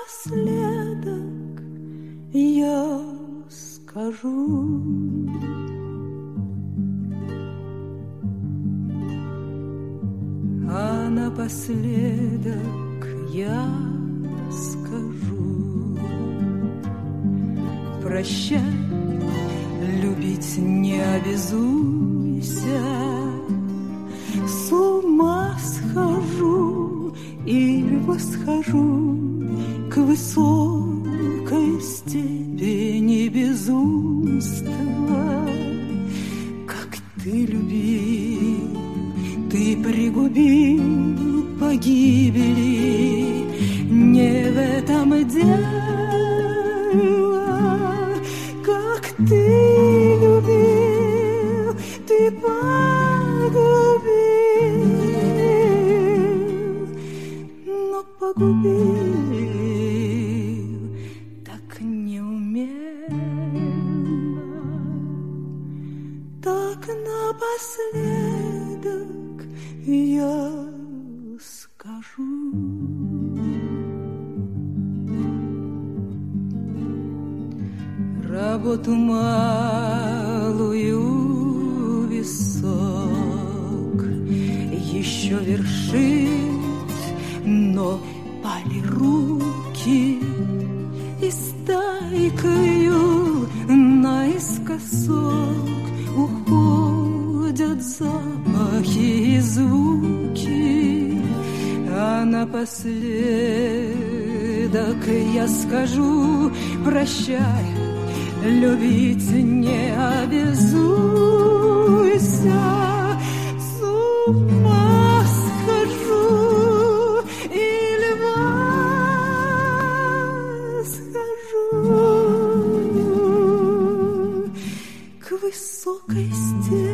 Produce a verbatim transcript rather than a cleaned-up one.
напоследок я скажу. А напоследок я скажу: прощай, любить не обязуйся. С ума схожу или восхожу к высокой степени безумства. Как ты любил, ты пригубил погибели. Не в этом дело. Как ты любил, ты погубил, но погубил так неумело. Так напоследок я скажу. Работу малую висок еще вершить, но пали руки, и стайкою наискосок уходят запахи и звуки. А напоследок я скажу: прощай, любить не обязуйся. С ума схожу или восхожу к высокой стене